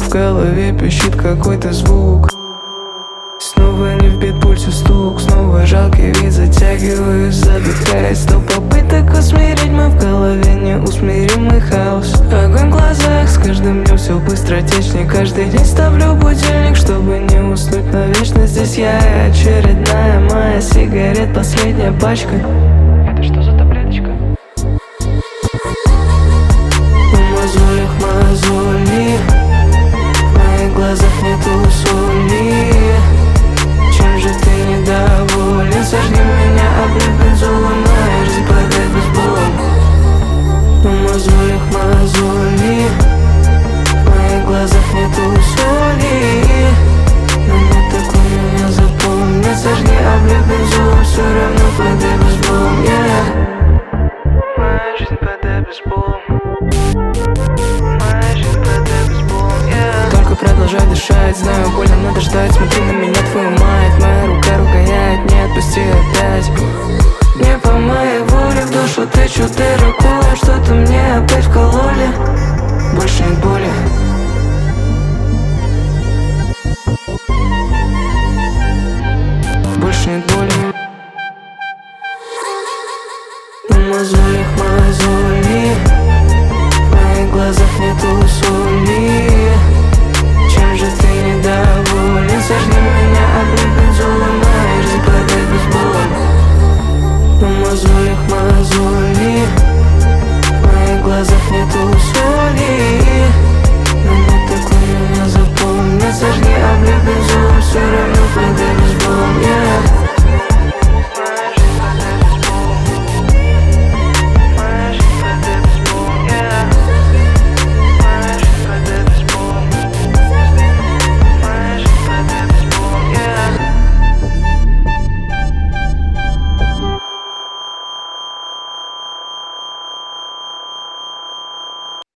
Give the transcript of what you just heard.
в голове пищит какой-то звук. Снова не в бит, пульсе стук, снова жалкий вид, затягиваюсь, задыхаясь. 100 попыток усмирить мой в голове неусмиримый хаос. Огонь в глазах, с каждым днем все быстротечнее. Каждый день ставлю будильник, чтобы не уснуть навечно. Здесь я и очередная моя сигарет, последняя пачка. Это что за таблеточка? На мозолях мозоли, в моих глазах нету соли. Чем же ты недоволен? Сожги меня, облей бензолом, моя жизнь падает без боли. На мозолях мозоли, в моих глазах нету соли. Но нет такой меня запомнит. Сожги, облей бензолом, все равно падает без боли. Моя жизнь падает без боли. Моя жизнь падает без боли. Только продолжай дышать, знаю, больно надо ждать. Смотри на меня, твою мать, моя рука ругает, не отпусти опять. Не по моей воле в душу тычут и рукой, что-то мне опять вкололи. Больше нет боли.